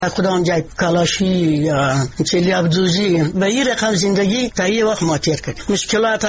کدام جای کلاشی یا چلی ابزوزی به این رقم زندگی تا یه وقت ما تیر کردیم. مشکلات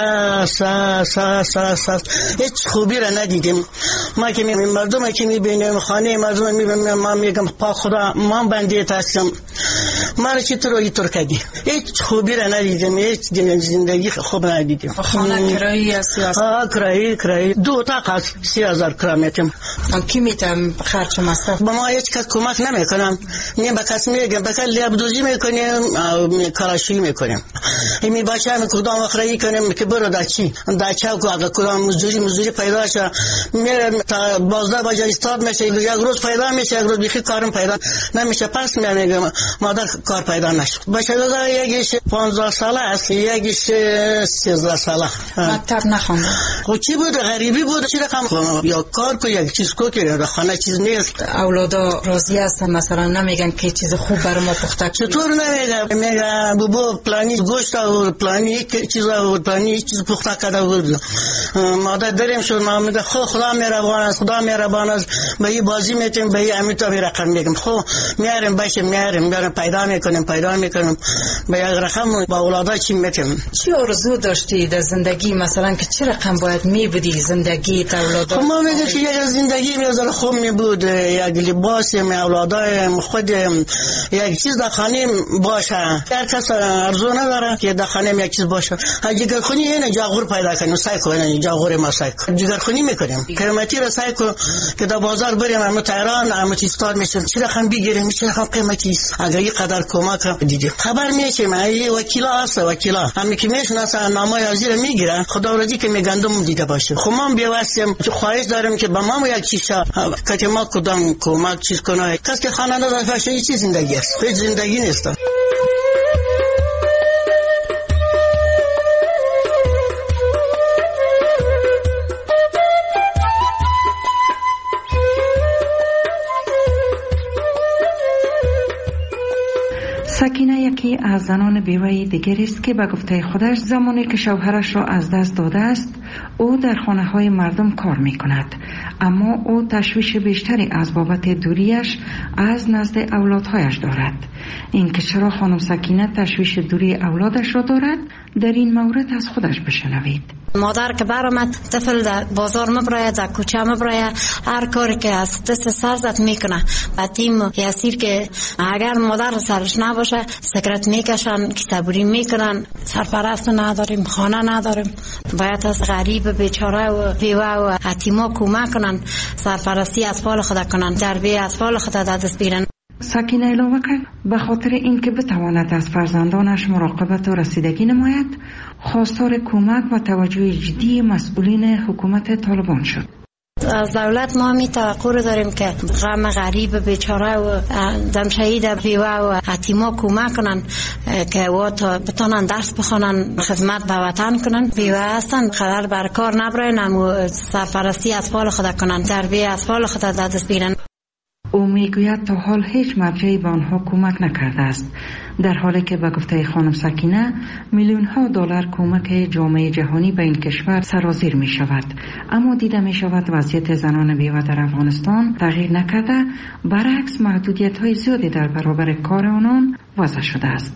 هیچ خوبی را ندیدیم. ما که مردم که میبینیم خانه مردم میبینیم ما میگم پاک خدا ما بنده هستم ما را چطور اینطور کردی. هیچ خوبی را ندیدیم. هیچ زندگی خوب ندیدیم. خانه کرایی یا سیاست؟ کرایی 2 اتاق هست 30,000 کرایه میتیم. کی میتم خرج مصرف؟ با ما هیچ کس کمک نمیکنم. نه به کس میگم به کلی ابدوزی میکنیم کلاشی میکنیم. می باشه هم کدام اخرایی کنیم که برو دچی دچاو کو اگه کدام مزدوری پیدا شه میره تا 12 بجه استاد میشه یک روز پیدا میشه یک روز بیخی کارم پیدا نمیشه. پس میگم مادر کار پیدا نشد. بچه دادا یکیش 15 ساله است یکیش 13 ساله. مکتب نخوند. خب چی بود غریبی بود چی رقم یا کار کو یک چیز کو که خانه چیز نیست. اولادا راضی هستن مثلا نمیگن که چیز خوب برای ما پخته چطور نمیگن بابا پلانی گوشت و پلانی چیزا و پلانی چیز پخته کرده بود. مادر داریم شد ما میگه خدا مهربان است خدا مهربان است به این بازی میتیم به این امیتا به رقم میگم خب میاریم باشه میاریم پیدا میکنیم به یک رقم با اولادا چی میتیم. چی آرزو داشتی در زندگی مثلا که چه رقم باید میبودی زندگی تا اولادا؟ ما میگه که یک زندگی میذار خوب میبود یک لباس می اولادا خود یک چیز در خانه باشه. هر کس ارزو نداره که در خانه یک چیز باشه. جگرخونی اینه جاغور پیدا کنیم سعی کنیم جاغور ما سعی کنیم جگرخونی میکنیم قیمتی را سعی کنیم که در بازار بریم همه تهران همه استاد میشن چه رقم بگیریم چه رقم قیمتی است. اگر این قدر کمک دیدیم خبر میشیم ای وکیلا هست وکیلا همین که میشناسن نامه ازیر میگیرن خدا ورزی که میگندم دیده باشه. خب ما بیواستیم خواهش داریم که به ما یک چیز که ما کدام کمک چیز کنه. کس که خانه نداره چی زندگی است هیچ زندگی نیست. سکینه یکی از زنان بیوه دیگری است که به گفته خودش زمانی که شوهرش را از دست داده است او در خانه های مردم کار می کند، اما او تشویش بیشتری از بابت دوریش از نزد اولادهایش دارد. اینکه چرا خانم سکینه تشویش دوری اولادش را دارد در این مورد از خودش بشنوید. مادر که برآمد طفل در بازار مبراید در کوچه مبراید هر کاری که از دست سرزت میکنه بعد تیم یاسیر که اگر مادر سرش نباشه سکرت میکشن کتابوری میکنن. سرپرست نداریم خانه نداریم باید از غریب بیچاره و بیوه و یتیما کمک کنن سرپرستی اطفال خود کنن تربیت اطفال خود دست بیرن. سکینه علاوه کرد به خاطر اینکه بتواند از فرزندانش مراقبت و رسیدگی نماید خواستار کمک و توجه جدی مسئولین حکومت طالبان شد. از دولت ما می توقع داریم که غم غریب بیچاره و دم شهید بیوه و یتیما کمک کنن که تا بتونن درس بخونن خدمت به وطن کنن. بیوه هستن قدر بر کار نبرن سرپرستی اطفال خود کنن تربیت اطفال خود دست بیرن. او میگوید تا حال هیچ مرجعی به آنها کمک نکرده است، در حالی که به گفته خانم سکینه میلیون ها دلار کمک جامعه جهانی به این کشور سرازیر می شود، اما دیده می شود وضعیت زنان بیوه در افغانستان تغییر نکرده، برعکس محدودیت های زیادی در برابر کار آنان وضع شده است.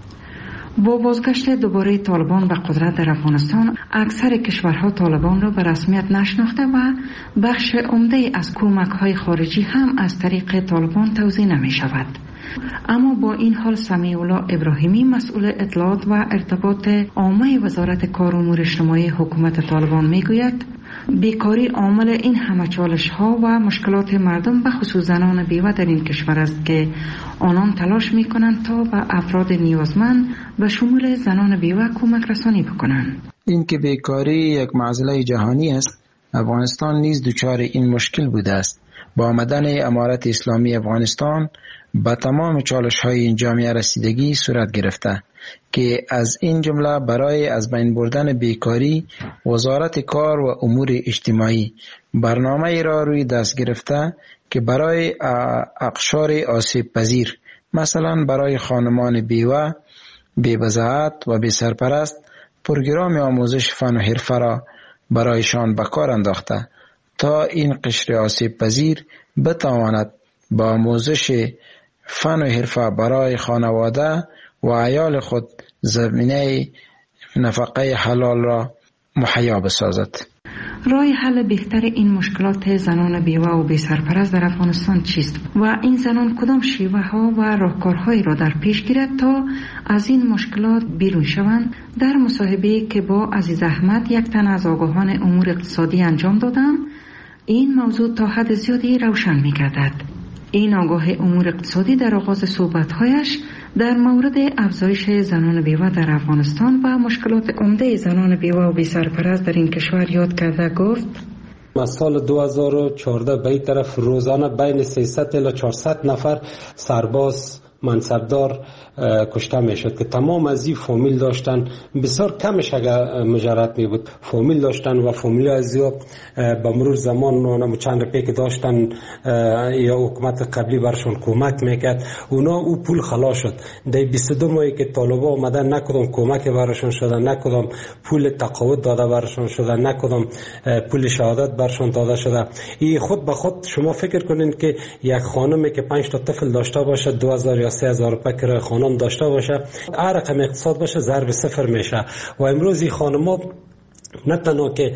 با بازگشت دوباره طالبان به قدرت در افغانستان اکثر کشورها طالبان را به رسمیت نشناخته و بخش عمده از کمک‌های خارجی هم از طریق طالبان توزیع نمی شود. اما با این حال سمیع الله ابراهیمی مسئول اطلاعات و ارتباط عامه وزارت کار و امور اجتماعی حکومت طالبان میگوید بیکاری عامل این همه چالش‌ها و مشکلات مردم به خصوص زنان بیوه در این کشور است که آنان تلاش می‌کنند تا به افراد نیازمند به شمول زنان بیوه کمک رسانی بکنند. این که بیکاری یک معضله جهانی است، افغانستان نیز دچار این مشکل بوده است. با آمدن امارت اسلامی افغانستان به تمام چالش‌های این جامعه رسیدگی صورت گرفته که از این جمله برای از بین بردن بیکاری وزارت کار و امور اجتماعی برنامه را روی دست گرفته که برای اقشار آسیب پذیر مثلا برای خانمان بیوه، بی‌بضاعت و بی‌سرپرست پروگرام آموزش فن و حرفه را برایشان به کار انداخته تا این قشر آسیب پذیر بتواند با آموزش فن و حرفه برای خانواده و عیال خود زمینه نفقه حلال را مهیا بسازد. راه حل بهتر این مشکلات زنان بیوه و بی سرپرست در افغانستان چیست و این زنان کدام شیوه ها و راهکارهایی را در پیش گیرد تا از این مشکلات بیرون شوند؟ در مصاحبه‌ای که با عزیز احمد، یک تن از آگاهان امور اقتصادی انجام دادم، این موضوع تا حد زیادی روشن می گردد. این آگاه امور اقتصادی در آغاز صحبت‌هایش در مورد افزایش زنان بیوه در افغانستان و مشکلات عمده زنان بیوه و بی سرپرست در این کشور یاد کرده گفت: از سال 2014 به این طرف روزانه بین 300 الی 400 نفر سرباز منصبدار کشته می شد که تمام از این فامیل داشتن. بسیار کمش اگر مجرد می بود فامیل داشتن و فامیل از یا به مرور زمان چند رپی که داشتن یا حکومت قبلی برشون کمک میکرد، اونا او پول خلاص شد. در 22 ماهی که طالبا آمدن نکدام کمک برشون شدن، نکدام پول تقاعد داده برشون شدن، نکدام پول شهادت برشون داده شده. این خود به خود شما فکر کنین که یک خانمی که 5 تا طفل داشته باشه 2000 یا 3000 روپیه کرایه خانم داشته باشه، هر رقم اقتصاد باشه ضرب 0 میشه. و امروز این خانم‌ها نه تنها که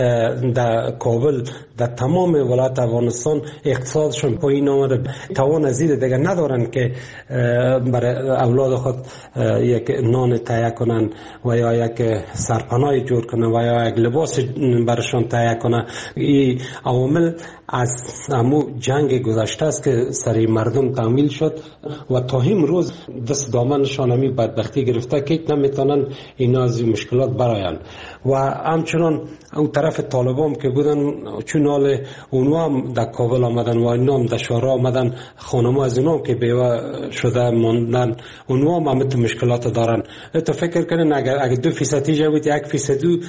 در کابل، در تمام ولایت افغانستان اقتصادشون پایین آمده، توان از این دیگه ندارن که برای اولاد خود یک نان تهیه کنن و یا یک سرپناه جور کنن و یا یک لباس برشان تهیه کنن. این عوامل از همو جنگ گذشته است که سری مردم تعمیل شد و تا امروز دست دامنشان همی بدبختی گرفته که نمیتونن اینا از مشکلات براین. و همچنان اون طرف طالبان که بودن، چون حال اونها هم در کابل آمدن و اینا هم در شهرها آمدن، خانم‌ها از اینا که بیوه شده ماندن، اونها هم همه مشکلات دارن. تو فکر کنین اگر 2% ایجا بود، 1% و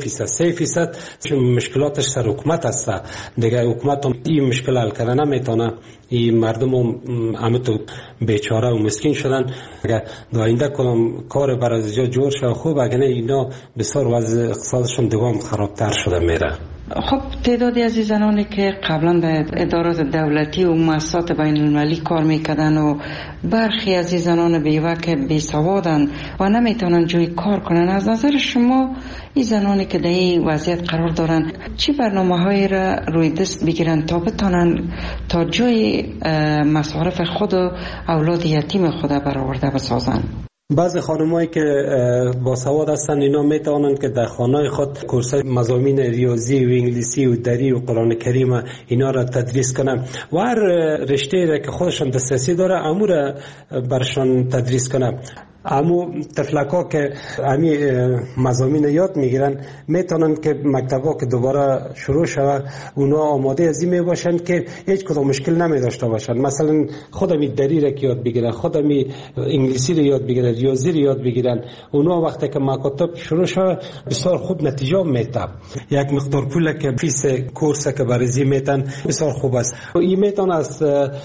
3% چون مشکلاتش سر حکومت است دیگه. حکومت هم این مشکل حل کردن نمیتونه. این مردم هم همه تو بیچاره و مسکین شدن. اگر آینده کدام کار برای جا جور شد خوب، اگر نه اینا بسیار وضع اقتصادشون دوام خرابتر شده میره. خب تعدادی از زنانی که قبلا در ادارات دولتی و مؤسسات بین المللی کار میکردن و برخی از زنان بیوه که بیسوادن و نمیتونن جای کار کنن، از نظر شما این زنانی که در این وضعیت قرار دارن چی برنامه‌هایی را روی دست بگیرن تا بتونن تا جای مصارف خود و اولاد یتیم خود برآورده بسازن؟ بعضی خانمایی که با سواد هستن اینا میتونن که در خانه خود کورسای مضامین ریاضی و انگلیسی و دری و قرآن کریم اینا را تدریس کنن و هر رشته را که خودشان دسترسی داره امور برشان تدریس کنن. امو طفلکا که امی مضامین یاد میگیرن میتونن که مکتبا که دوباره شروع شود اونا آماده از این میباشن که هیچ کدام مشکل نمی داشته باشن. مثلا خودمی دری را که یاد بگیرن، خودمی انگلیسی را یاد بگیرن، ریاضی را یاد بگیرن، اونا وقتی که مکاتب شروع شود بسیار خوب نتیجه میده. یک مقدار پول که فیس کورس که برزی میتن بسیار خوب است. این میتونه از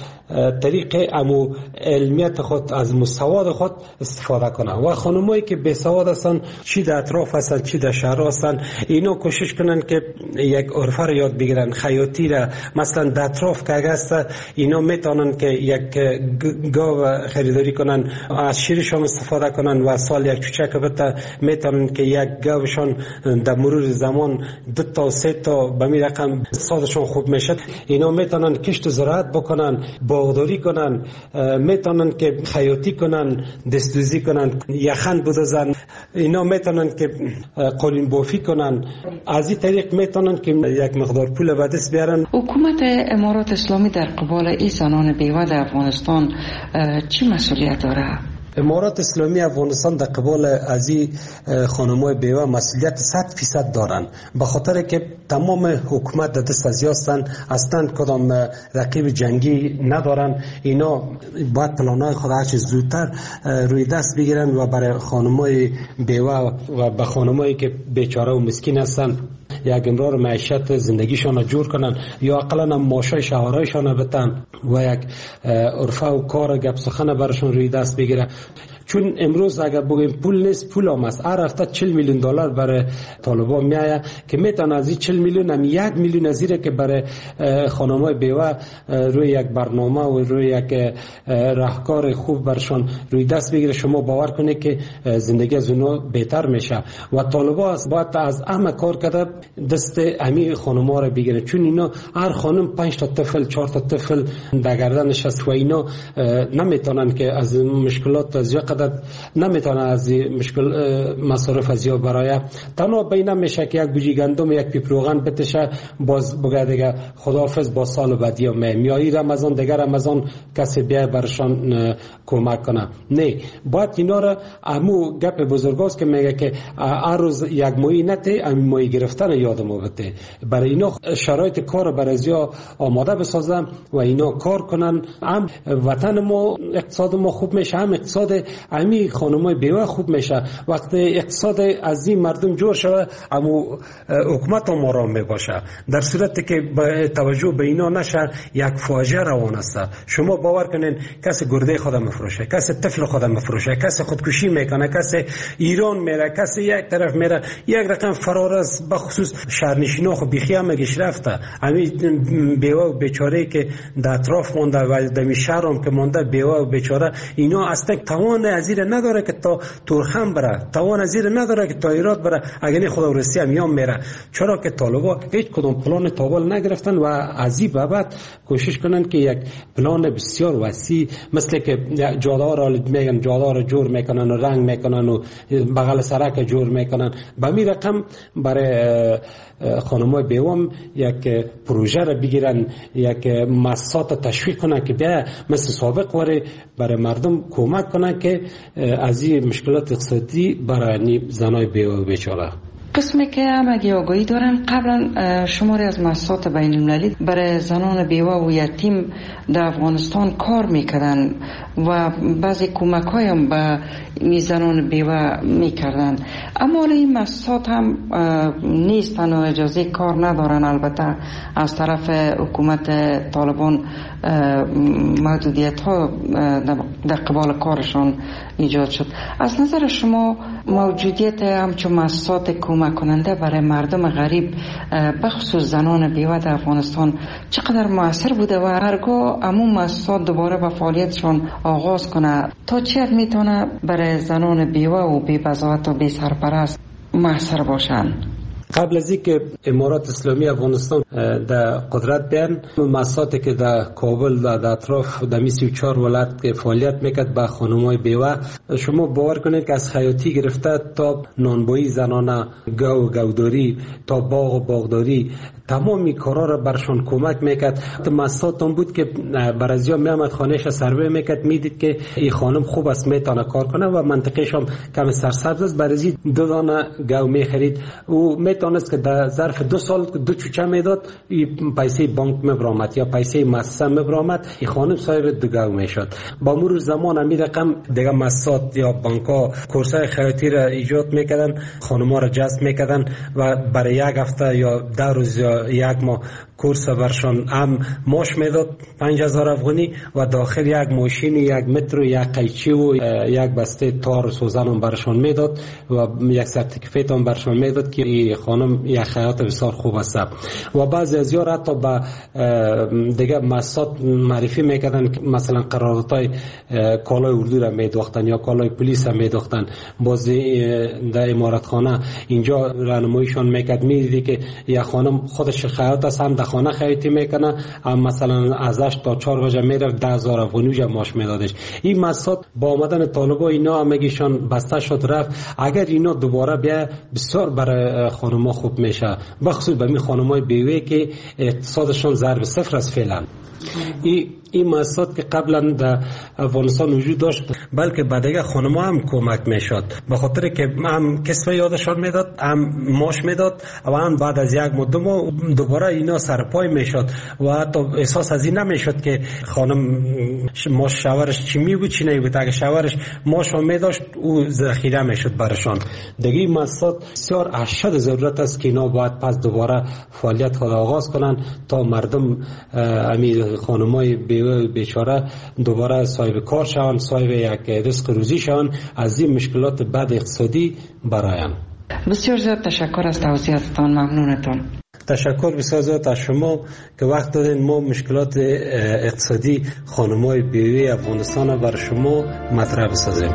طریق امو علمیت خود، از مستواد خود استفاده کنن. و خانمایی که بی سواد هستن، چی در اطراف هستن چی در شهر هستن، اینا کوشش کنن که یک عرفه رو یاد بگیرن، خیاطی را. مثلا در اطراف که هست اینا میتونن که یک گاو خریداری کنن، از شیرشان استفاده کنن و سال یک چوچک بته میتونن که یک گاوشان در مرور زمان 2 تا 3 تا به می رقم اقتصادشون خوب میشه. اینا میتونن کشت و زراعت بکنن، باغداری کنن، میتونن که خیاطی کنن، دستوزی کنن، یخن بدوزن. اینا میتونن که قالین بافی کنن. از این طریق میتونن که یک مقدار پول به دست بیارن. حکومت امارات اسلامی در قبال این زنان بیوه در افغانستان چی مسئولیت داره؟ امارات اسلامی افغانستان در قبال از این خانم‌های بیوه مسئولیت 100% دارن، به خاطر که تمام حکومت در دست از هستن، اصلا کدام رقیب جنگی ندارن. اینا باید پلان‌های خود هرچه زودتر روی دست بگیرن و برای خانم‌های بیوه و به خانم‌هایی که بیچاره و مسکین هستن یک امرار معیشت زندگیشان جور کنن، یا اقلا ماشای شهرهایشان بتن و یک عرفه و کار گپ سخن برشون روی دست بگیره. چون امروز اگر بگیم پول نیست، پول هم است. هر هفته 40 میلیون دلار برای طالبان میآید که میتونه از این 40 میلیون هم 1 میلیون از که برای خانم‌های بیوه روی یک برنامه و روی یک راهکار خوب برشان روی دست بگیره. شما باور کنید که زندگی از اونها بهتر میشه و طالبان باید از همه کار کرده دست امی خانم‌ها را بگیره، چون اینا هر خانم 5 تا طفل 4 تا طفل در گردنش است و اینا نمیتونن که از مشکلات از قدر نمیتونن از مشکل مصارف از یا برای تنها بین میشه که یک بوجی گندم یک پیپ روغن بتشه باز بگه دیگه خداحافظ با سال بعدی میایی رمضان دیگر رمضان کسی بیا برشان کمک کنه. نه، باید اینا را همو گپ بزرگاست که میگه که هر روز یک ماهی نته امی ماهی گرفتن یادمو بده. برای اینا شرایط کار برای ازیا آماده بسازم و اینا کار کنن، هم وطن ما اقتصاد ما خوب میشه، هم اقتصاد امی خانمای بیوه خوب میشه. وقتی اقتصاد از این مردم جور شود امو حکومت هم آرام میباشه. در صورتی که توجه به اینا نشه یک فاجعه روان است. شما باور کنین کسی گرده خود میفروشه، کسی طفل خود میفروشه، کسی خودکشی میکنه، کسی ایران میره، کسی یک طرف میره. یک رقم فرار است، بخصوص شهرنشینا خو بیخی هم مگیش رفته. همین بیوه و بیچاره که در اطراف مونده و در شهرم که مونده بیوه و بیچاره، اینا اصلا توان ازیر نداره که تا تورخم بره، توان ازیر نداره که تا ایراد بره. اگر خدا و روسیه میام میره، چرا که طالبا هیچ کدوم پلان تابل نگرفتن و از این بابت کوشش کنن که یک پلان بسیار وسیع مثل که جاده را میگن جاده را جور میکنن و رنگ میکنن و بغل سرک جور میکنن. به می رقم برای خانمای بیوام یک پروژه را بگیرن، یک مؤسسات تشویق کنن که بیا مثل سابق وره برای مردم کمک کنن که از این مشکلات اقتصادی برای زنای بیوه بیچاره. قسمی که هم اگه آگاهی دارن قبلا شماری از مؤسسات بین المللی برای زنان بیوه و یتیم در افغانستان کار میکردن و بعضی کمک های هم به زنان بیوه میکردن، اما این مؤسسات هم نیستن و اجازه کار ندارن. البته از طرف حکومت طالبان محدودیت ها در قبال کارشان ایجاد شد. از نظر شما موجودیت همچون مؤسسات کمک کننده برای مردم غریب بخصوص زنان بیوه در افغانستان چقدر مؤثر بوده و هرگاه همون مؤسسات دوباره به فعالیتشان آغاز کنه تا چه حد میتونه برای زنان بیوه و بی بضاعت و بی سرپرست مؤثر باشن؟ قبل از اینکه امارات اسلامی افغانستان در قدرت بیان، مؤسساتی که در کابل و در اطراف در 34 ولایت که فعالیت میکرد با خانم‌های بیوه، شما باور کنید که از حیاتی گرفته تا نانبایی زنانه، گوداری تا باغ و باغداری، تمامی کارا را برشان کمک میکرد. مؤسسات هم بود که برازیا میامد خانهش سروی میکرد، میدید که این خانم خوب است میتونه کار کنه و منطقهش هم کم سرسبز است، برازی 2 دانه گو میخرید و میتونست که در ظرف 2 سال 2 چوچه میداد، پیسه بانک میبرامد یا پیسه مؤسسه میبرامد، این خانم صاحب 2 گو میشد. با مرور زمان همین رقم دیگه مؤسسات یا بانک‌ها کورسای خیاطی را ایجاد میکردن، خانم‌ها را جذب میکردن و برای 1 هفته یا 10 روز یا 1 ماه کورس برشان هم ماش میداد 5000 افغانی و داخل 1 ماشین، 1 متر، 1 قیچی و 1 بسته تار سوزن هم برشان میداد و 1 سرتیفیکت هم برشان میداد که این خانم یک خیاط بسیار خوب است. و بعضی از یار حتی با دیگه مؤسسات معرفی میکردن که مثلا قراردادهای کالای اردو را میدوختن یا کالای پلیس را میدوختن. باز در امارت خانه اینجا راهنماییشون میکرد، میدیدی که یک خانم خودش خیاط است، هم در خانه خیاطی میکنه، هم مثلا از 8 تا 4 بجه میره 10000 افغانی ماش میدادش. این مؤسسات با آمدن طالبا اینا همگیشان بسته شد رفت. اگر اینا دوباره بیا بسیار برای خانم‌ها خوب میشه، بخصوص به می خانم‌های بیوه که اقتصادشون ضرب صفر است فعلا. این مؤسسات که قبلا در افغانستان وجود داشت بلکه به دیگه خانم‌ها هم کمک میشد، به خاطر که هم کسب یادشان میداد، هم ماش میداد و هم بعد از 1 مدت دوباره اینا سرپای میشد و حتی احساس از این نمیشد که خانم ماش شوهرش چی میبود چی نمیبود. اگه شوهرش ماش هم میداشت او ذخیره میشد برشان. دیگه این مؤسسات بسیار اشد ضرورت است که اینا باید پس دوباره فعالیت خود آغاز کنن تا مردم همین خانم‌های بیوه که بیچاره دوباره صاحب کار شوند، صاحب یک رزق روزی شوند، از این مشکلات بد اقتصادی براین. بسیار زیاد تشکر از توضیحاتتان، ممنونتان. تشکر بسیار زیاد از شما که وقت دادین ما مشکلات اقتصادی خانم‌های بیوی افغانستان برای شما مطرح بسازیم.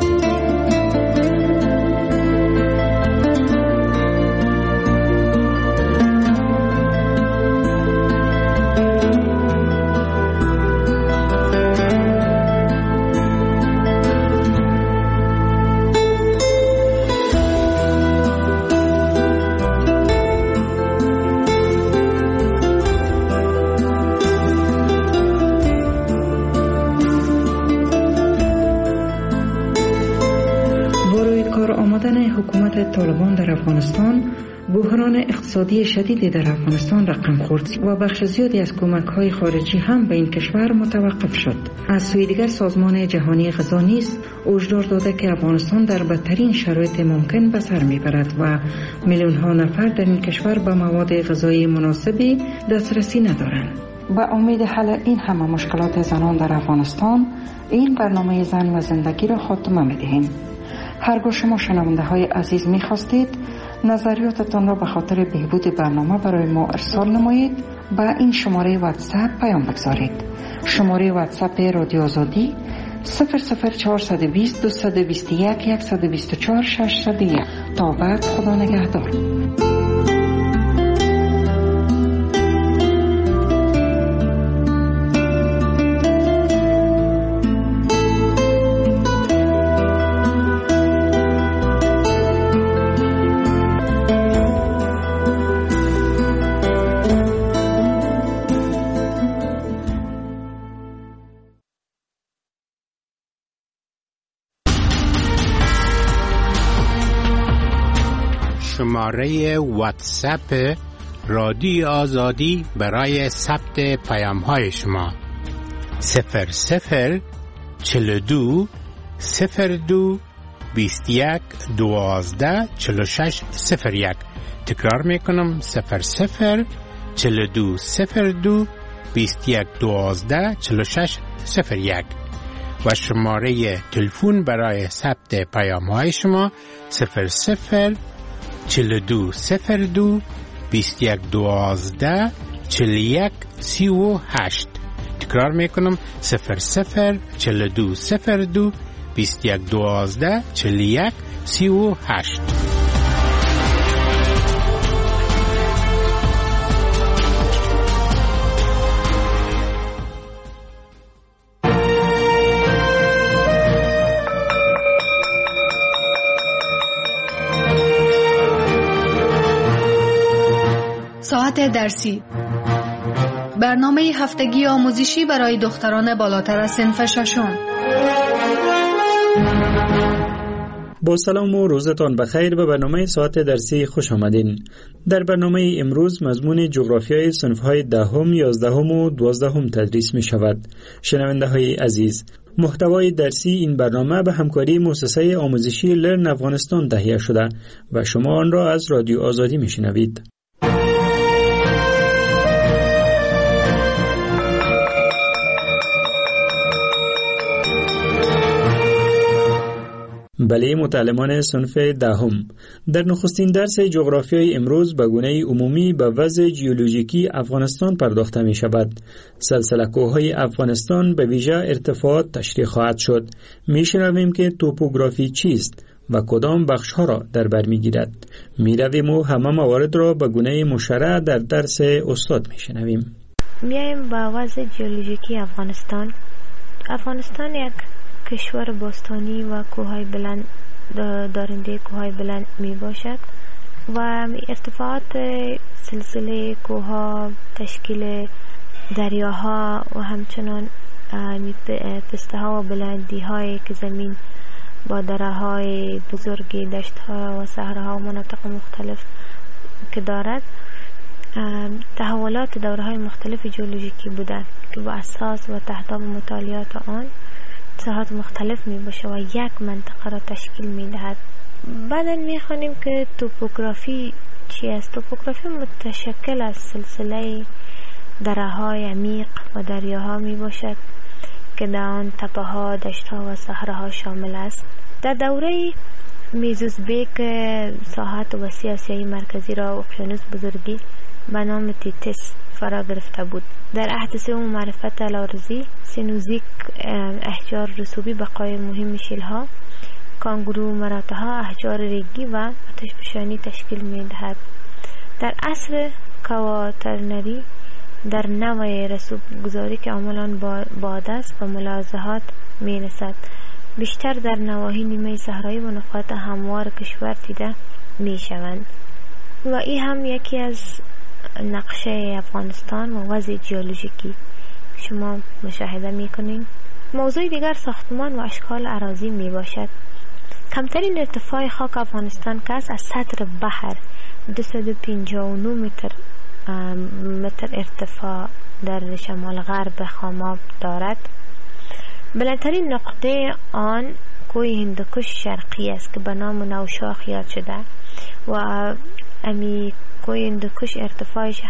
حکومت طالبان در افغانستان، بحران اقتصادی شدیدی در افغانستان رقم خورد و بخش زیادی از کمک‌های خارجی هم به این کشور متوقف شد. از سوی دیگر سازمان جهانی غذا نیز هشدار داده که افغانستان در بدترین شرایط ممکن به سر میبرد و میلیون‌ها نفر در این کشور به مواد غذایی مناسبی دسترسی ندارند. با امید حل این همه مشکلات زنان در افغانستان، این برنامه زن و زندگی را خاتمه می‌دهیم. هرگاه شما شنونده های عزیز می خواستید نظریاتتان را به خاطر بهبود برنامه برای ما ارسال نمایید، با این شماره واتساپ پیام بگذارید. شماره واتساپ رادیو آزادی 00420 221 124 601. تا بعد، خدا نگهدار. شماره واتساپ رادیو آزادی برای ثبت پیام‌های شما 0042 02 21 12 46 01. تکرار میکنم 0042 02 21 12 46 01. و شماره تلفن برای ثبت پیام‌های شما 42 02 21 12 41 38. تکرار میکنم 42 02 21 12 41 38. ساعت درسی، برنامه هفتگی آموزشی برای دختران بالاتر از صنف ششم. با سلام و روزتان بخیر. به برنامه ساعت درسی خوش آمدین. در برنامه امروز مضمون جغرافیای صنف‌های 10، 11 و 12 تدریس می شود. شنونده های عزیز، محتوای درسی این برنامه به همکاری مؤسسه آموزشی لرن افغانستان تهیه شده و شما آن را از رادیو آزادی می شنوید. بله متعلمان صنف 10، در نخستین درس جغرافیای امروز به گونه عمومی به وضع جیولوژیکی افغانستان پرداخته می شود. سلسله کوههای افغانستان به ویژه ارتفاعات تشریح خواهد شد. می شنویم که توپوگرافی چیست و کدام بخش ها را در بر می گیرد. می رویم و همه موارد را به گونه مشرع در درس استاد می شنویم. میایم با وضع جیولوژیکی افغانستان. افغانستان یک کشور باستانی و کوههای بلند دارنده کوههای بلند می باشد و ارتفاعات سلسله کوهها، تشکیل دریاها و همچنان پسته ها و بلندی های که زمین با دره های بزرگ، دشت ها و صحراها و مناطق مختلف که دارد، تحولات دوره های مختلف جیولوژیکی بودند که با اساس و تحت مطالعات آن ساحات مختلف می باشه و یک منطقه را تشکیل می دهد. بعدا می خوانیم که توپوگرافی چی است. توپوگرافی متشکل از سلسله دره‌های عمیق و دریاها می باشد که در آن تپه‌ها، دشت‌ها و صحراها شامل است. در دوره میزوزبیک ساحت وسیع آسیای مرکزی را اقیانوس بزرگی به نام تیتس فرا گرفته بود. در عهد سوم معرفت الارضی سینوزیک احجار رسوبی بقای مهم شیل‌ها، کانگورو مراتها، احجار ریگی و آتشفشانی تشکیل می‌دهد. در عصر کواترنری در نوع رسوب گذاری که عملاً باد است و ملاحظات می‌رسد، بیشتر در نواحی نیمه صحرایی و نقاط هموار کشور دیده می‌شوند و این هم یکی از نقشه افغانستان و وضع جیولوژیکی شما مشاهده می‌کنید. موضوع دیگر ساختمان و اشکال اراضی میباشد. کمترین ارتفاع خاک افغانستان که از سطح بحر 259 متر ارتفاع در شمال غرب خاماب دارد. بلندترین نقطه آن کوه هندوکش شرقی است که به نام نوشاخ یاد شده و امی کوه هندوکش ارتفاعش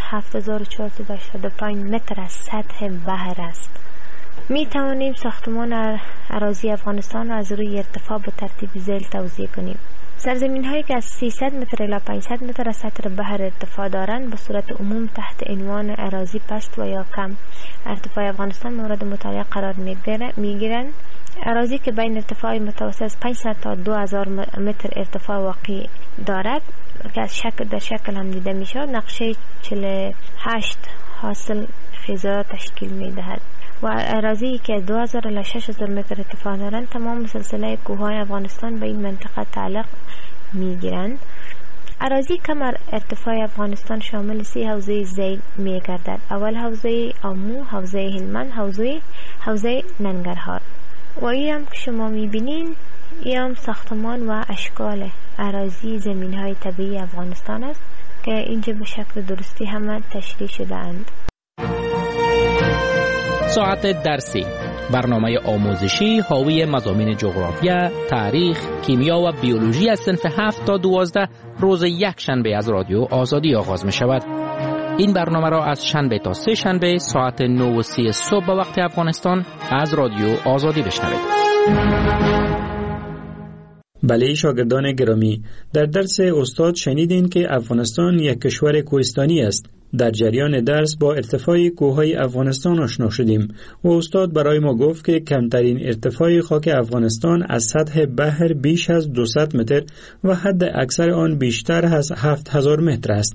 7485 متر از سطح بحر است. می توانیم ساختمان اراضی افغانستان از روی ارتفاع به ترتیب ذیل توزیع کنیم. سرزمین هایی که از 300 متر الی 500 متر از سطح بحر ارتفاع دارند به صورت عموم تحت عنوان اراضی پست و یا کم ارتفاع افغانستان مورد مطالعه قرار می گیرند. اراضی که بین ارتفاع متوسط از 500 تا 2000 متر ارتفاع واقع دارد که از در شکل هم دیده می شود، نقشه 48 حاصل خیزرات تشکیل می دهد و اراضی که از 2000 الی 6000 متر ارتفاع دارند تمام سلسله کوههای افغانستان به این منطقه تعلق می گیرند. اراضی کم ارتفاع افغانستان شامل 3 حوزه ذیل می گردد. اول حوزه آمو، حوزه هلمند، حوزه ننگرهار. و این هم که شما می بینین این هم ساختمان و اشکال اراضی زمین های طبیعی افغانستان است که اینجا به شکل درستی همه تشریح شده اند. ساعت درسی، برنامه آموزشی حاوی مضامین جغرافیا، تاریخ، کیمیا و بیولوژی از صنف 7 تا 12 روز یک شنبه از رادیو آزادی آغاز می شود. این برنامه را از شنبه تا سه شنبه ساعت 9:30 صبح به وقت افغانستان از رادیو آزادی بشنوید. بله شاگردان گرامی، در درس استاد شنیدین که افغانستان یک کشور کوهستانی است. در جریان درس با ارتفاع کوههای افغانستان آشنا شدیم و استاد برای ما گفت که کمترین ارتفاع خاک افغانستان از سطح بحر بیش از 200 متر و حد اکثر آن بیشتر از 7000 متر است.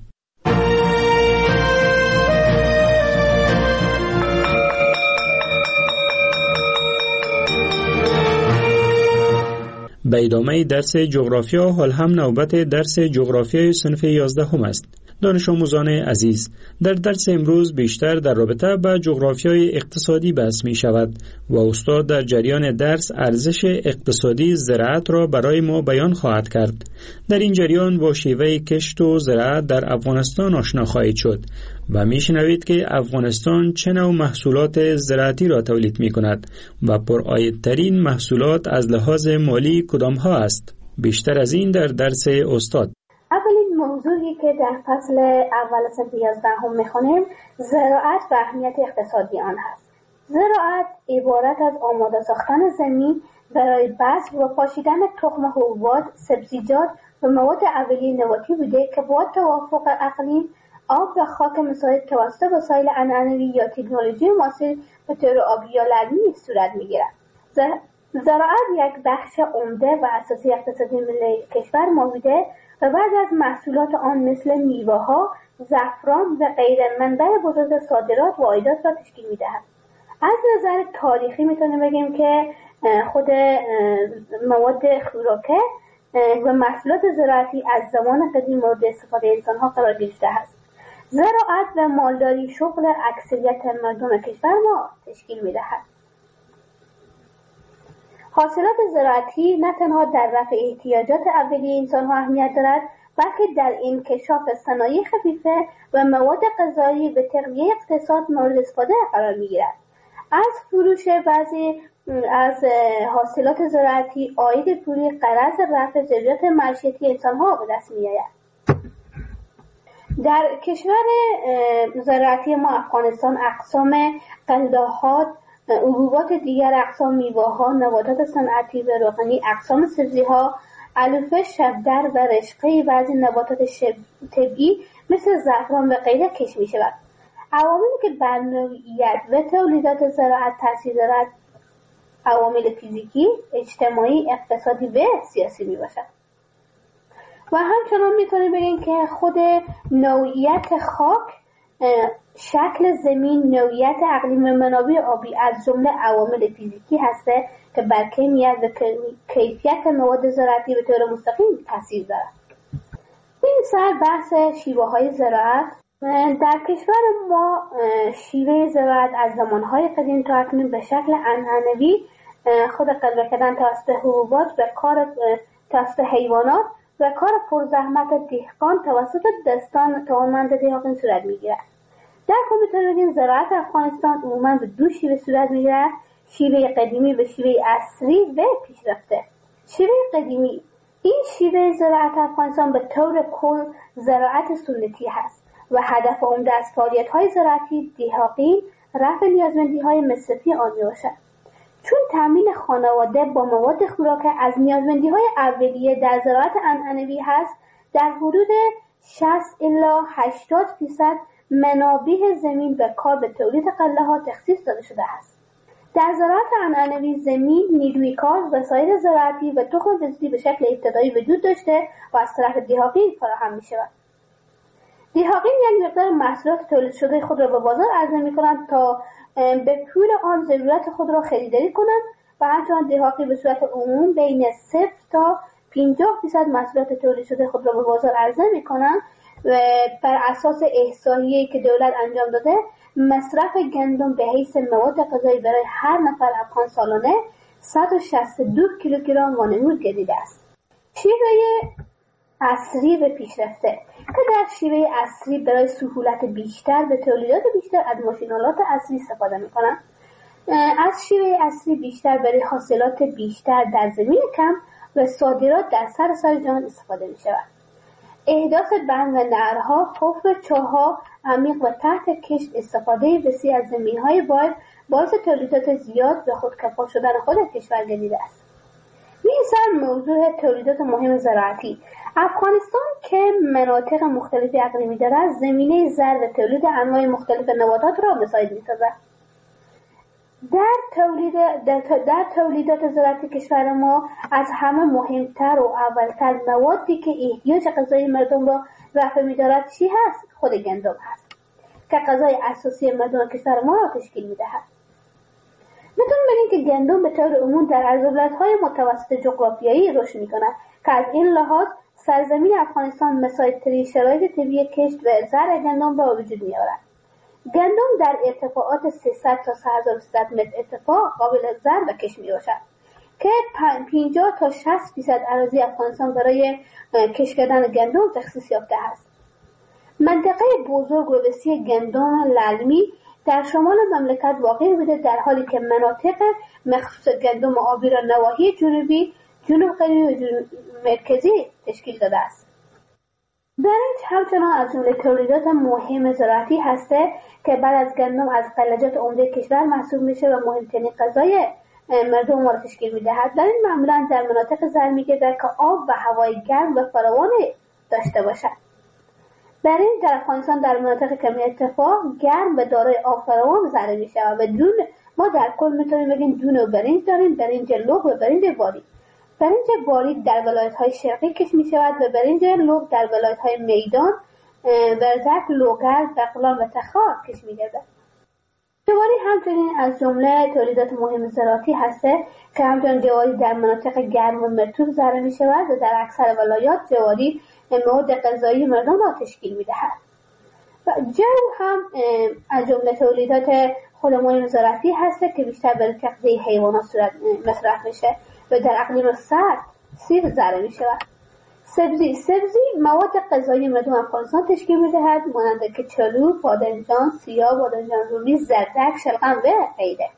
به ادامه درس جغرافیا حال هم نوبت درس جغرافیای صنف 11 هم است. دانش آموزان عزیز، در درس امروز بیشتر در رابطه با جغرافیای اقتصادی بحث می شود و استاد در جریان درس ارزش اقتصادی زراعت را برای ما بیان خواهد کرد. در این جریان با شیوه کشت و زراعت در افغانستان آشنا خواهید شد و می شنوید که افغانستان چه نوع محصولات زراعتی را تولید می کند و پرعایدترین محصولات از لحاظ مالی کدام ها است. بیشتر از این در درس استاد. اولین موضوعی که در فصل اول صنف 11 هم میخونیم زراعت و اهمیت اقتصادی آن هست. زراعت عبارت از آماده ساختن زمین برای بذر و پاشیدن تخم حبوبات، سبزیجات و مواد اولیه نباتی بوده که با توافق اقلیم، آب و خاک مساعد توسط وسایل عنعنوی یا تکنولوژی معاصر به طور آبی یا لرمی صورت میگیرد. زراعت یک بخش عمده و اساسی اقتصادی ملی کشور ما بوده و بعد از محصولات آن مثل میوه‌ها، زعفران و غیره منبع بزرگ صادرات و عایدات را تشکیل می‌دهد. از نظر تاریخی میتونیم بگیم که خود مواد خوراکه و محصولات زراعتی از زمان قدیم مورد استفاده انسان‌ها قرار گرفته است. زراعت و مالداری شغل اکثریت مردم کشور ما تشکیل می‌دهد. حاصلات زراعتی نه تنها در رفع احتیاجات اولیه انسان‌ها اهمیت دارد، بلکه در انکشاف صنایع خفیفه و مواد غذایی به تقویه اقتصاد مورد استفاده قرار می‌گیرد. از فروش بعضی از حاصلات زراعتی عاید پولی غرض رفع ضروریات معیشتی انسان‌ها به دست می‌آید. در کشور زراعتی ما افغانستان اقسام قنده‌ها، حبوبات دیگر، اقسام میوه‌ها، نباتات صنعتی و روغنی، اقسام سبزی‌ها، علوفه، شبدر و رشقه بعضی نباتات طبیعی مثل زعفران و غیره کشت می‌شود. عواملی که بر نوعیت و تولیدات زراعت تاثیر دارد عوامل فیزیکی، اجتماعی، اقتصادی و سیاسی میباشد. و همچنان میتونیم بگیم که خود نوعیت خاک، شکل زمین، نوعیت اقلیم و منابع آبی از جمله عوامل فیزیکی هسته که بر کمیت و کیفیت مواد زراعتی به طور مستقیم تاثیر دارد. این سر بحث شیوه‌های زراعت. در کشور ما شیوه زراعت از زمانهای قدیم تا اکنون به شکل عنعنوی خود قدر کردن توسط حبوبات و کار توسط حیوانات و کار پرزحمت دهقان توسط دستان توانمند دهقان صورت میگیرد. در کل میتونیم بگیم زراعت افغانستان عموما به دو شیوه صورت میگیرد: شیوه قدیمی به شیوه عصری و پیشرفته. شیوه قدیمی، این شیوه زراعت افغانستان به طور کل زراعت سنتی هست و هدف عمده از فعالیت‌های زراعتی دهاقی رفع نیازمندی‌های مصرفی آن میباشد، چون تامین خانواده با مواد خوراک از نیازمندی‌های اولیه در زراعت عنعنوی هست. در حدود 60 الی 80% منابع زمین و کار به تولید غله‌ها تخصیص داده شده است. در زراعت عنعنوی زمین، نیروی کار، وسایل زراعتی و تخم بذری به شکل ابتدایی وجود داشته و از طرف دهاقی فراهم می‌شود. دهاقین یک مقدار محصولات تولید شده خود را به بازار عرضه می‌کنند تا به پول آن ضرورت خود را خریداری کنند و همچنان دهاقی به صورت عموم بین 0 تا 50% محصولات تولید شده خود را به بازار عرضه می‌کنند و بر اساس احصایه‌ای که دولت انجام داده مصرف گندم به حیث مواد غذایی برای هر نفر افغان سالانه 162 کیلوگرم وانمود گردیده است. شیوه عصری و پیشرفته که در شیوه عصری برای سهولت بیشتر به تولیدات بیشتر از ماشین‌آلات عصری استفاده می‌کنند. از شیوه عصری بیشتر برای حاصلات بیشتر در زمین کم و صادرات در سراسر جهان استفاده می‌شود. احداث بند و نهرها، حفر چاه‌ها عمیق و تحت کشت، استفاده وسیع از زمین‌های باعث تولیدات زیاد و خودکفا شدن خود کشور گردیده است. این موضوع تولیدات مهم زراعتی. افغانستان که مناطق مختلف اقلیمی دارد، زمینه زرع و تولید انواع مختلف نباتات را مساعد می‌سازد. در تولیدات زراعتی کشور ما از همه مهمتر و اولتر موادی که احتیاج غذایی مردم را رفع می‌دارد چی هست؟ خود گندم هست که غذای اساسی مردم کشور ما را تشکیل می‌دهد. میتونیم بگیم که گندم به طور عموم در عرض‌البلدهای متوسط جغرافیایی رشد می‌کند که از این لحاظ سرزمین افغانستان مساعدترین شرایط طبیعی کشت و زرع گندم را وجود می‌آورد. گندم در ارتفاعات 300 تا 3300 متر ارتفاع قابل زرع و کشت می‌باشد که 50 تا 60% اراضی افغانستان برای کشت کردن گندم تخصیص یافته است. منطقه بزرگ و وسیع گندم للمی در شمال مملکت واقع بوده، در حالی که مناطق مخصوص گندم آبی را نواحی جنوبی، جنوب غربی و جنوب مرکزی تشکیل داده است. برنج همچنان از جمله تولیدات مهم زراعتی هسته که بعد از گندم از غلجات عمده کشور محسوب میشه و مهمترین غذای مردم را تشکیل میدهد. برنج معمولا در مناطق زرع میگردد که آب و هوای گرم و فراوان داشته باشد. برنج در افغانستان در مناطق کمی ارتفاع گرم و دارای آب فراوان زرع میشود و ما در کل میتونیم بگیم دو نوع برنج داریم: برنج لوح و برنج باری. برنج باری در ولایت‌های شرقی کشت می‌شود و برنج لوح در ولایت‌های میدان، ورزک، لوگر، بغلان و تخار کشت می‌گردد. جواری همچنین از جمله تولیدات مهم زراعتی هسته که همچنین جواری در مناطق گرم و مرطوب زرع می‌شود و در اکثر ولایات جواری مواد غذایی مردم را تشکیل می‌دهد. و جو هم از جمله تولیدات خود مهم زراعتی هسته که بیشتر برای تغذیه حیوانات مصرف میشه و در اقلیم سرد سیر زرع می‌شود. سبزی مواد غذایی مردم افغانستان تشکیل می‌دهد، مانند که چلو، بادمجان، سیاه، بادمجان رومی، زردک، شلغم و غیره.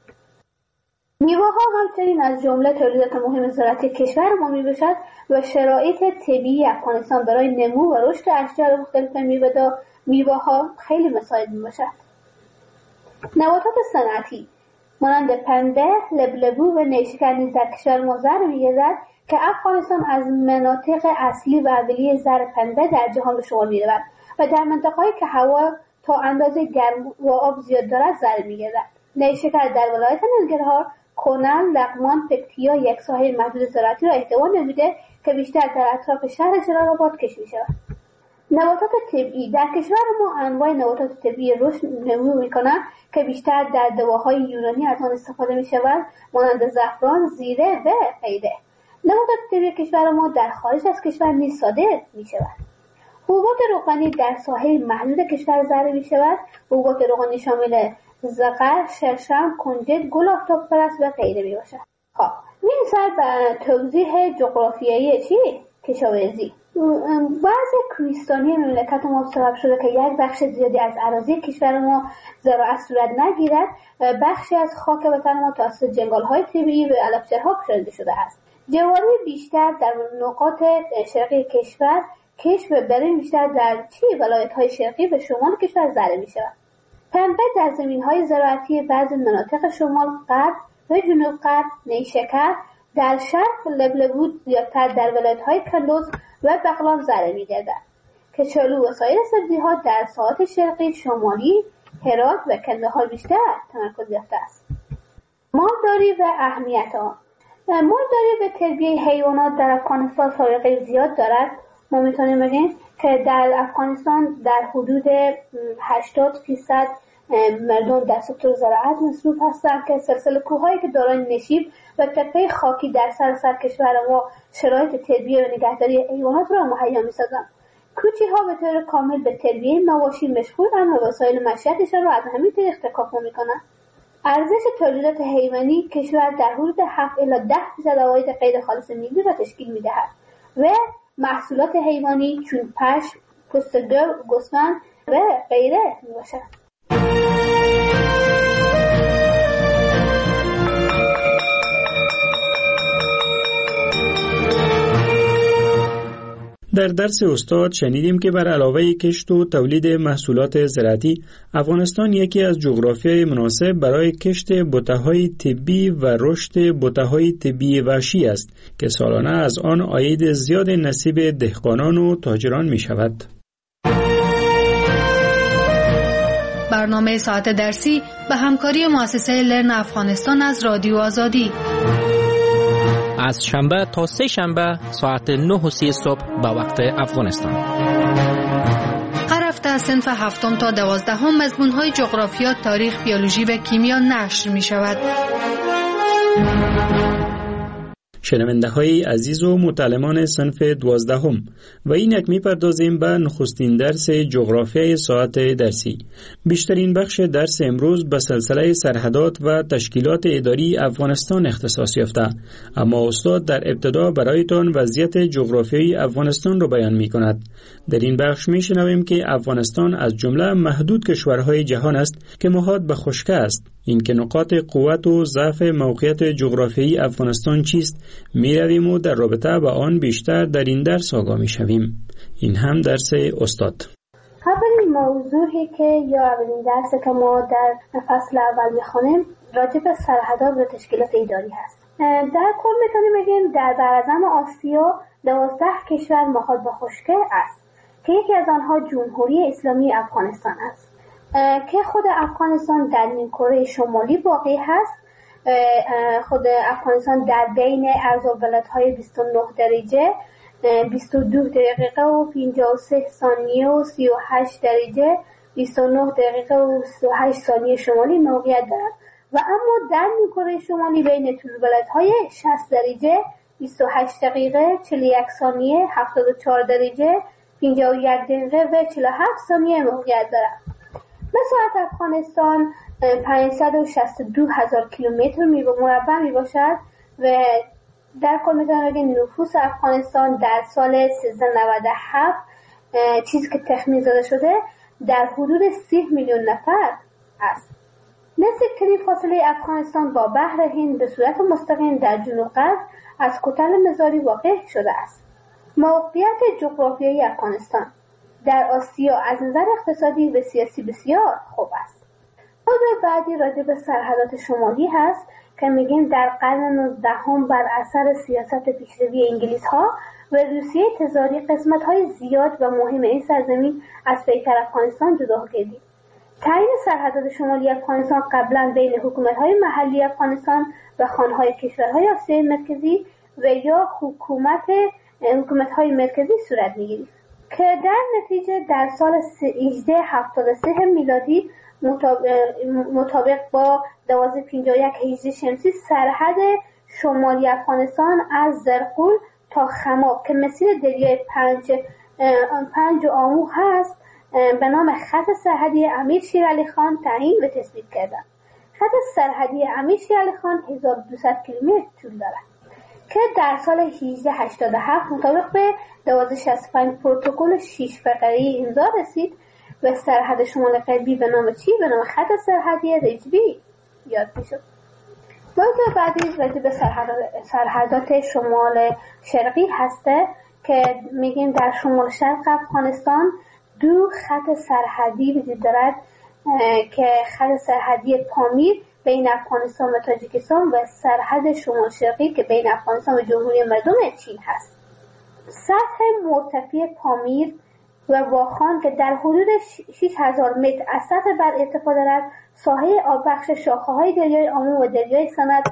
میوه‌ها همچنین از جمله تولیدات مهم زراعتی کشور ما میباشد و شرایط طبیعی افغانستان برای نمو و رشد اشجار مختلف میوه‌ها خیلی مساعد میباشد. نباتات صنعتی مانند پنبه، لبلبو و نیشکر نیز در کشور ما زر می‌گیرد که افغانستان از مناطق اصلی و اولیه زر پنبه در جهان به شمار می‌رود و در مناطق‌هایی که هوا تا اندازه گرم و آب زیاد دارد زر می‌گیرد. نیشکر در ولایت ننگرهار، کنر، لغمان، پکتیا یک ساحه محدود زراعتی را احتوا نموده که بیشتر در اطراف شهر جلال‌آباد کشت می‌شود. نباتات طبیعی در کشور ما انواع نباتات طبیعی رشد نمو می‌کنند که بیشتر در دواهای یونانی از آن استفاده می‌شود، مانند زعفران، زیره و غیره. نباتات طبیعی کشور ما در خارج از کشور نیز صادر می‌شود. حبوبات روغنی در ساحه محدود کشور ذره می‌شود. حبوبات روغنی شامل زغر، شرشم، کنجد، گل آفتاب پرست و غیره میباشد. خب می‌رسد به توضیح جغرافیایی کشاورزی. بعضی کوهستانی مملکت ما سبب شده که یک بخش زیادی از اراضی کشور ما زراعت صورت نگیرد و بخشی از خاک وطن ما توسط جنگل‌های طبیعی و علفچرها پوشانده شده است. جواری بیشتر در نقاط شرقی کشور کشت و برنج بیشتر در ولایت‌های شرقی و شمال کشور زرع می‌شود. پنبه در زمین‌های زراعتی بعضی مناطق شمال غرب و جنوب غرب، نیشکر در شرق، لبلبو زیادتر در ولایت‌های کندوز و بغلان زرع می‌گردد. کچالو و سایر سبزی‌ها در ساحات شرقی، شمالی، هرات و کندهار بیشتر تمرکز یافته است. مالداری و اهمیت آن. مالداری و تربیت حیوانات در افغانستان سابقه زیاد دارد. ما می‌تونیم بگیم که در افغانستان در حدود 80% مردم در سکتور زراعت مصروف هستند که سلسله کوه‌هایی که دارای نشیب و تپه خاکی در سراسر کشور ما شرایط تربیت و نگهداری حیوانات را مهیا می‌سازند. کوچی‌ها به طور کامل به تربیت مواشی مشغولند و وسایل معیشتشان را از همین طریق تکامل می‌کنند. ارزش تولیدات حیوانی کشور در حدود 7 الی 10% عواید غیر خالص ملی را تشکیل می‌دهد و محصولات حیوانی چون پشم، پوست گوسفند و غیره میباشد. در درس استاد شنیدیم که بر علاوه کشت و تولید محصولات زراعتی، افغانستان یکی از جغرافیای مناسب برای کشت بوته‌های طبی و رشد بوته‌های طبی وحشی است که سالانه از آن عاید زیاد نصیب دهقانان و تاجران می شود. برنامه ساعت درسی به همکاری مؤسسه لرن افغانستان از رادیو آزادی. از شنبه تا سه شنبه ساعت 9:30 صبح به وقت افغانستان. هر هفته صنف 7 تا 12 مضمون‌های جغرافیا، تاریخ، بیولوژی و کیمیا نشر می‌شود. شنونده‌های عزیز و متعلمان صنف 12 و اینک می‌پردازیم به نخستین درس جغرافیای ساعت درسی. بیشترین بخش درس امروز به سلسله سرحدات و تشکیلات اداری افغانستان اختصاص یافته، اما استاد در ابتدا برایتان وضعیت جغرافیایی افغانستان را بیان می‌کند. در این بخش می‌شنویم که افغانستان از جمله محدود کشورهای جهان است که محاط به خشکی است. اینکه نقاط قوت و ضعف موقعیت جغرافیایی افغانستان چیست می‌رویم و در رابطه با آن بیشتر در این درس آگاه می‌شویم. این هم درس استاد. اولین موضوعی که یا اولین درسی که ما در فصل اول می‌خونیم راجع به سرحدات و تشکیلات اداری هست. در کل می‌تونیم بگیم در براعظم آسیا 12 کشور محاط به خشکی است که یکی از آنها جمهوری اسلامی افغانستان است که خود افغانستان در نیمکره شمالی واقع هست. خود افغانستان در بین عرض و بلدهای 29 درجه 22 دقیقه و 53 ثانیه و 38 درجه 29 دقیقه و 38 ثانیه شمالی موقعیت دارد و اما در نیمکره شمالی بین طول بلدهای 60 درجه 28 دقیقه 41 ثانیه 74 درجه 51 دقیقه و 47 ثانیه موقعیت دارد. مساحت افغانستان 562,000 کیلومتر مربع می باشد و در کل میتونم بگیم نفوس افغانستان در سال 1397 چیزی که تخمین زده شده در حدود 30 میلیون نفر است. نزدیکترین فاصله افغانستان با بحر هند به صورت مستقیم در جنوب غرب از کوتل مزاری واقع شده است. موقعیت جغرافیایی افغانستان در آسیا از نظر اقتصادی و سیاسی بسیار خوب است. موضوع بعدی راجع به سرحدات شمالی هست که میگیم در قرن 19 بر اثر سیاست پیشروی انگلیس ها و روسیه تزاری قسمت های زیاد و مهم این سرزمین از پیکر افغانستان جدا گردید. تعیین سرحدات شمالی افغانستان قبلا بین حکومت های محلی افغانستان و خانهای کشورهای آسیای مرکزی و یا حکومت های مرکزی صورت میگیرد که در نتیجه در سال 1873 میلادی مطابق با 1251 هجری شمسی سرحد شمالی افغانستان از زرقول تا خماب که مسیر دریای پنج آمو هست به نام خط سرحدی امیر شیر علی خان تعیین و تثبیت کردند. خط سرحدی امیر شیر علی خان 1200 کیلومتر طول دارد که در سال 1887 مطابق به 1265 پروتکل 6 فقره‌ای امضا رسید و سرحد شمال غربی به نام خط سرحدی رجبی یاد میشد. موضوع بعدی راجع به سرحدات شمال شرقی هسته که میگیم در شمال شرق افغانستان دو خط سرحدی وجود دارد که خط سرحدی پامیر بین افغانستان و تاجیکستان و سرحد شمال شرقی که بین افغانستان و جمهوری مردم چین هست. سطح مرتفع پامیر و واخان که در حدود 6000 متر از سطح بر ارتفاع دارد، ساحه آببخش شاخه‌های دریای آمو و دریای سند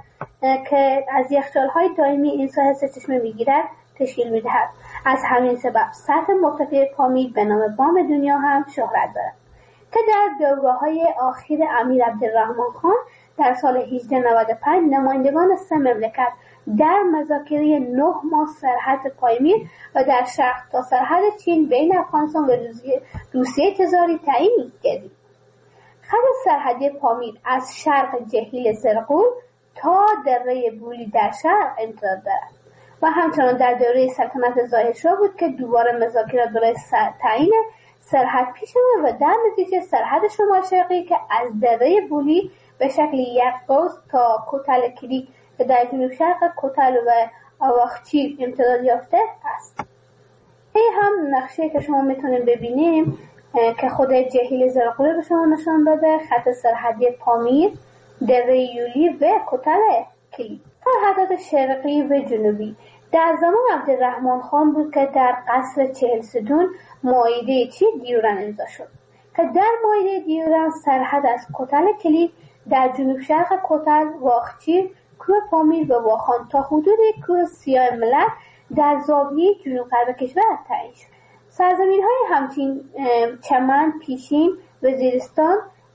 که از یخچال‌های دائمی این ساحه سرچشمه می‌گیرد تشکیل می‌دهد. از همین سبب سطح مرتفع پامیر به نام بام دنیا هم شهرت دارد که در دوره‌های اخیر امیر عبدالرحمن خان در سال 1895 نمایندگان سه مملکت در مذاکره 9 ماه سرحد پایمیر و در شرق تا سرحد چین بین افغانستان و روسیه تزاری تعیین گردید. خط سرحدی پامیر از شرق جهیل زرقول تا دره بولی در شرق امتداد دارد و همچنان در دوره سلطنت ظاهرشاه بود که دوباره مذاکرات برای تعیین سرحد پیش آمد و در نتیجه سرحد شمال شرقی که از دره بولی به شکل یک قوس تا کوتل کلیک که در جنوب شرق کوتل و آواخچی امتداد یافته است. این هم نقشه که شما میتونید ببینیم که خود جهیل زرقول به شما نشان داده، خط سرحدی پامیر، دره یولی و کوتل کلیک. سرحدات شرقی و جنوبی در زمان عبدالرحمن خان بود که در قصر 40 ستون معاهده دیورن امضا شد که در معاهده دیورن سرحد از کوتل کلیک در جنوب شرق کوتل، واخچی، کوه پامیر و واخان تا حدود کوه سیاه ملت در زاویه جنوب غرب کشور تعیین شد. سرزمین‌های همچین چمن، پیشین، وزیرستان،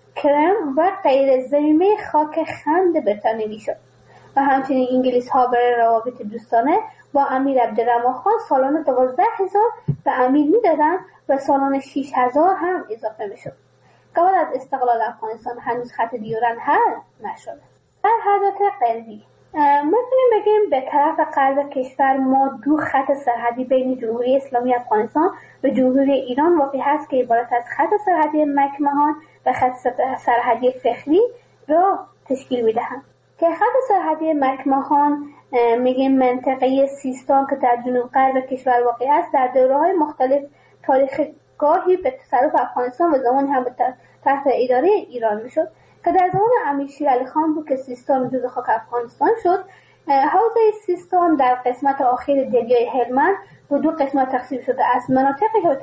کرم و غیر زمینه خاک خند بریتانیایی شد و همچنین انگلیس‌ها برای روابط دوستانه با امیر عبدالرحمن خان سالانه 12,000 به امیر میدادند و سالانه 6,000 هم اضافه میشد. قبل از استقلال افغانستان هنوز خط دیورن حل نشده. سرحدات غربی میتونیم بگیم به طرف غرب کشور ما دو خط سرحدی بین جمهوری اسلامی افغانستان و جمهوری ایران واقع هست که عبارت از خط سرحدی مکمهان و خط سرحدی فخری را تشکیل میدهند که خط سرحدی مکمهان میگیم منطقه سیستان که در جنوب غرب کشور واقع است در دوره‌های مختلف تاریخ گاهی به تصرف افغانستان و زمانی هم به تحت اداره ایران میشد که در زمان امیر شیر علی خان بود که سیستان جزو خاک افغانستان شد. حوزه سیستان در قسمت آخر دریای هلمند به دو قسمت تقسیم شده است. مناطقی که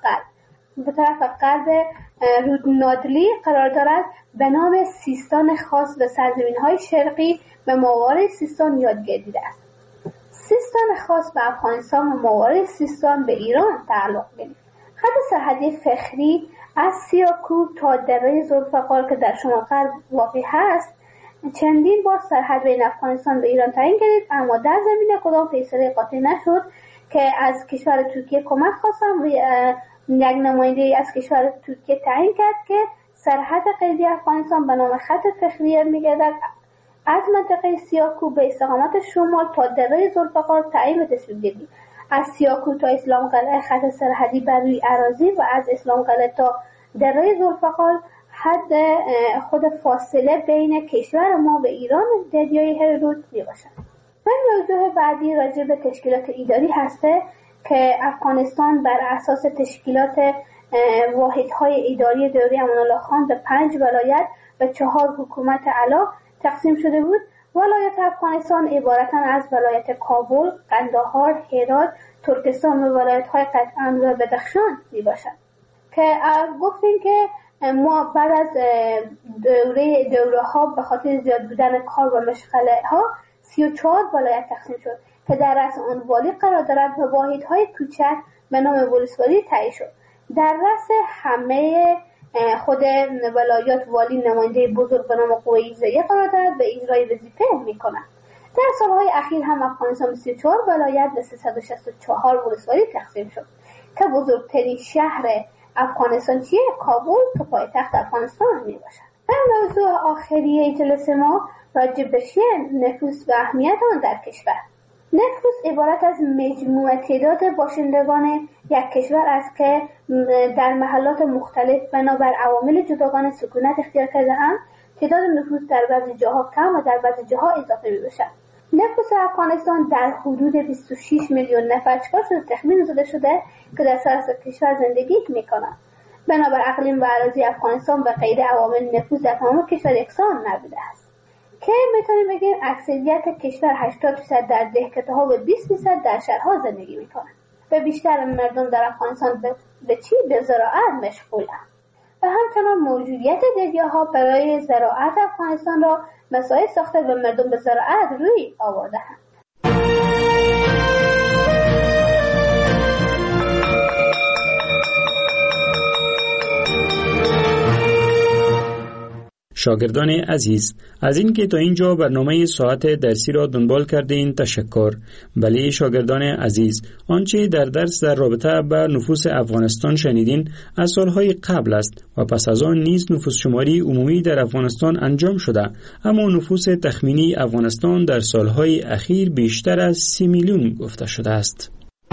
به طرف غرب رودنادلی قرار دارد به نام سیستان خاص و سرزمین‌های شرقی به ماورای سیستان یاد گردیده است. سیستان خاص به افغانستان و ماورای سیستان به ایران تعلق گرفت. خط سرحدی فخری از سیاکو تا دره ذوالفقار که در شمال غرب واقع هست چندین بار سرحد بین افغانستان و ایران تعیین گردید، اما در زمینه کدام فیصله قاطع نشد که از کشور ترکیه کمک خواستم و یک نماینده از کشور ترکیه تعیین کرد که سرحد غربی افغانستان به نام خط فخری میگردد از منطقه سیاکو به استقامت شمال تا دره ذوالفقار تعیین و تصویب گردید. از سیاکو تا اسلام قلعه خط سرحدی بر روی اراضی و از اسلام قلعه تا دره ذوالفقار حد خود فاصله بین کشور ما و ایران دریای هرود می باشد. و موضوع بعدی راجع به تشکیلات اداری هسته که افغانستان بر اساس تشکیلات واحدهای اداری دوره امان الله خان به 5 ولایت و 4 حکومت اعلی تقسیم شده بود. ولایت افغانستان عبارتن از ولایت کابل، قندهار، هرات، ترکستان و ولایت‌های قطعان و بدخشان می باشد که گفتیم که ما بعد از دوره ها به خاطر زیاد بودن کار و مشغله ها 34 ولایت تقسیم شد که در رأس آن والی قرار دارد و واحدهای کوچک به نام ولسوالی تعیین شد. در رأس همه خود ولایات والی نماینده بزرگ به نام قوه اجرایی قرار دارد و اجرای وظیفه می‌کند. در سالهای اخیر هم افغانستان به 34 ولایت و 364 ولسوالی تقسیم شد که بزرگترین شهر افغانستان چیه؟ کابل که پایتخت افغانستان میباشد. در موضوع آخری جلسه ما راجع به نفوس و اهمیت آن در کشور. نفوس عبارت از مجموع تعداد باشندگان یک کشور است که در محلات مختلف بنابر عوامل جداگانه سکونت اختیار کرده‌اند. تعداد نفوس در بعضی جاها کم و در بعضی جاها اضافه می‌باشد. نفوس افغانستان در حدود 26 میلیون نفر چکار شده تخمین زده شده که در سراسر کشور زندگی می‌کنند. بنابر اقلیم و اراضی افغانستان به غیر عوامل نفوس در تمام کشور یکسان نبوده است که میتونیم بگیم اکثریت کشور 80% در دهکده‌ها و 20% در شهرها زندگی می‌کنند و بیشتر مردم در افغانستان به زراعت مشغولند و همچنان موجودیت دریاها برای زراعت افغانستان را مساعد ساخته و مردم به زراعت روی آورده‌اند. شاگردان عزیز، از این که تا اینجا برنامه ساعت درسی را دنبال کردین تشکر. بله شاگردان عزیز، آنچه در درس در رابطه با نفوس افغانستان شنیدین از سالهای قبل است و پس از آن نیز نفوس شماری عمومی در افغانستان انجام شده، اما نفوس تخمینی افغانستان در سالهای اخیر بیشتر از 30 میلیون گفته شده است.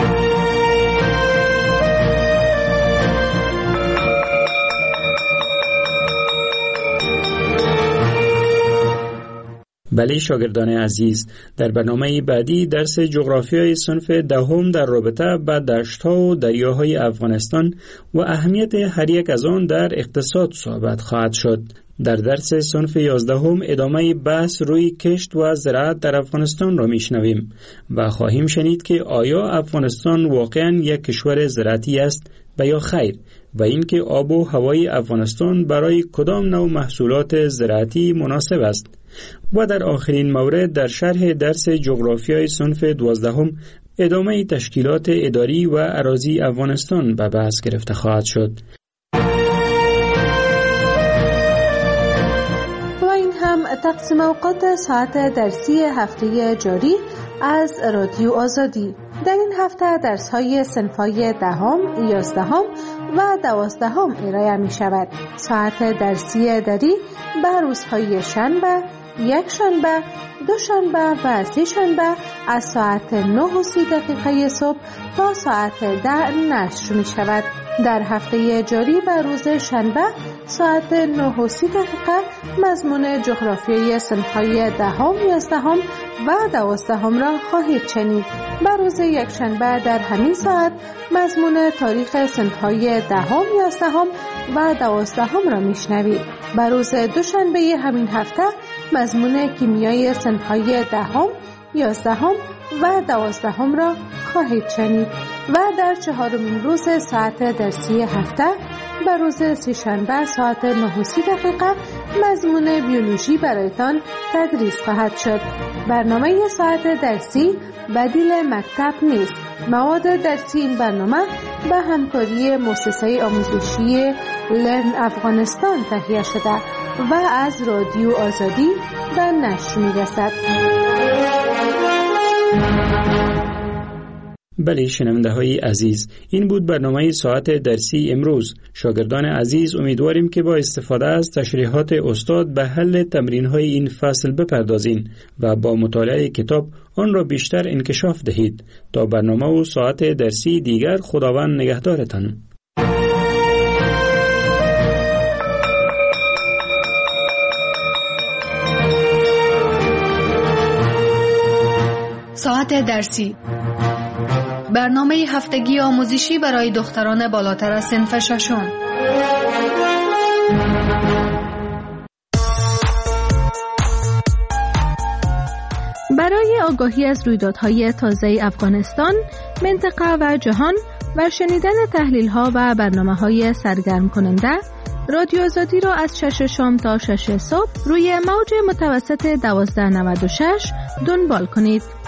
بله شاگردان عزیز، در برنامه بعدی درس جغرافیای صنف دهم در رابطه با دشت‌ها و دریاهای افغانستان و اهمیت هر یک از آن در اقتصاد صحبت خواهد شد. در درس صنف 11 ادامه بحث روی کشت و زراعت در افغانستان را میشنویم و خواهیم شنید که آیا افغانستان واقعاً یک کشور زراعتی است و یا خیر، و اینکه آب و هوای افغانستان برای کدام نوع محصولات زراعتی مناسب است. و در آخرین مورد در شرح درس جغرافیای صنف 12 ادامه تشکیلات اداری و اراضی افغانستان به بحث گرفته خواهد شد. و این هم تقسیم اوقات ساعت درسی هفته جاری از رادیو آزادی. در این هفته درس‌های صنف‌های 10، 11 و 12 ارائه می‌شود. ساعت درسی دری به روزهای شنبه، یک شنبه، دو شنبه و سه شنبه از ساعت 9:30 صبح تا ساعت 10 نشر می شود. در هفته جاری به روز شنبه ساعت 9:30 مضمون جغرافیای صنف‌های 10، 11 و 12 را خواهید شنید. به روز یک شنبه در همین ساعت مضمون تاریخ صنف‌های 10، 11 و 12 را میشنوید. به روز دوشنبه همین هفته مضمون کیمیای صنف‌های 10، 11 و 12 را خواهید شنید و در 4مین روز ساعت درسی هفته به روز سه‌شنبه ساعت 9:30 مضمون بیولوژی برایتان تدریس خواهد شد. برنامه ساعت درسی بدیل مکتب نیست. مواد درسی این برنامه به همکاری مؤسسه آموزشی لرن افغانستان تهیه شده و از رادیو آزادی به نشر می‌رسد. بله شنونده های عزیز، این بود برنامه ساعت درسی امروز. شاگردان عزیز امیدواریم که با استفاده از تشریحات استاد به حل تمرین های این فصل بپردازین و با مطالعه کتاب آن را بیشتر انکشاف دهید. تا برنامه و ساعت درسی دیگر خداوند نگهدارتان. ساعت درسی برنامه هفتگی آموزشی برای دختران بالاتر از صنف ششم. برای آگاهی از رویدادهای تازه افغانستان، منطقه و جهان و شنیدن تحلیل‌ها و برنامه‌های سرگرم کننده، رادیو آزادی را از 6 شام تا 6 صبح روی موج متوسط 1296 دنبال کنید.